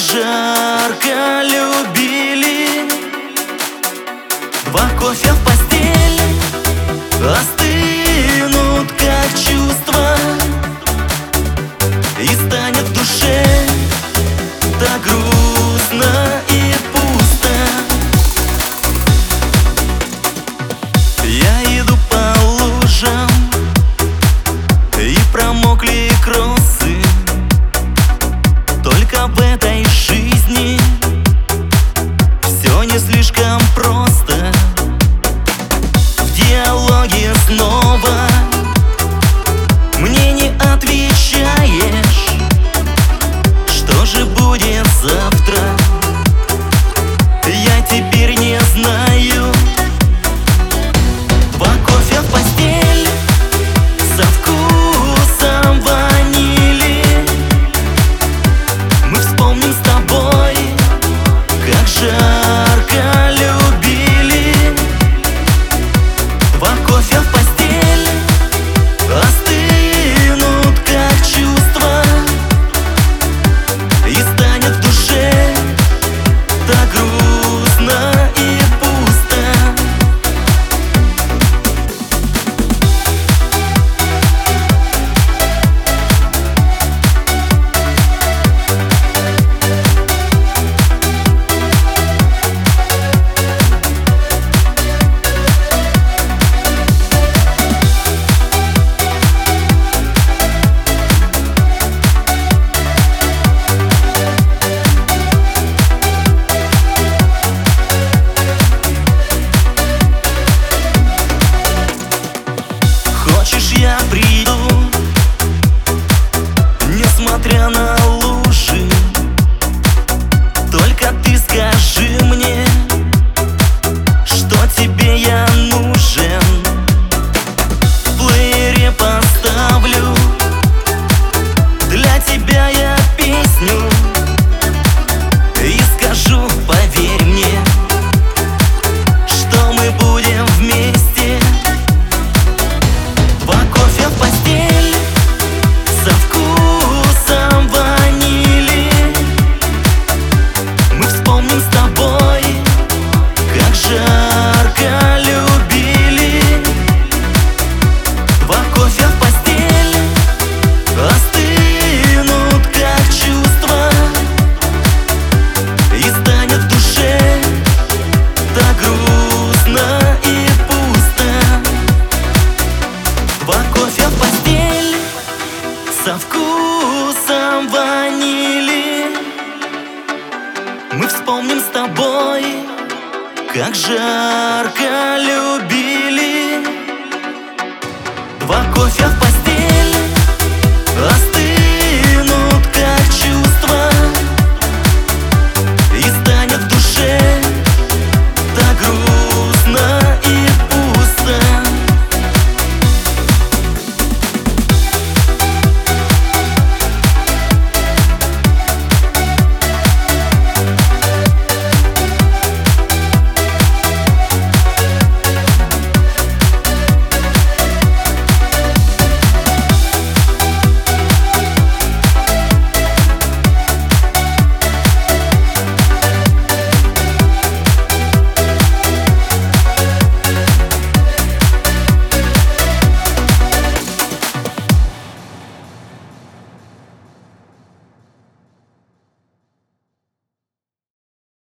жарко любили. Два кофе в постели остынут, как чувства, и станет в душе так грустно и пусто. Я иду по лужам, и промокли кроссы. Только в этой жизни все не слишком просто. В диалоге снова мне не отвечаешь. Что же будет завтра, я теперь не знаю. Два кофе в постель со вкусом ванили. Мы вспомним с тобой, как жарко любили. Два кофе в постель остынут, как чувства, и станет в душе так грустно и пусто. Хочешь, я приду, несмотря на лужи. Только ты скажи мне, что тебе я нужен. В плеере поставлю для тебя я песню и скажу, поверь мне, что мы будем вместе. Два кофе в постель со вкусом ванили. Мы вспомним с тобой, как жарко любили. Два кофе в постель остынут, как чувства, и станет в душе так грустно и пусто. Два кофе в постель со вкусом ванили. Мы вспомним с тобой, как жарко любили. Два кофе в постель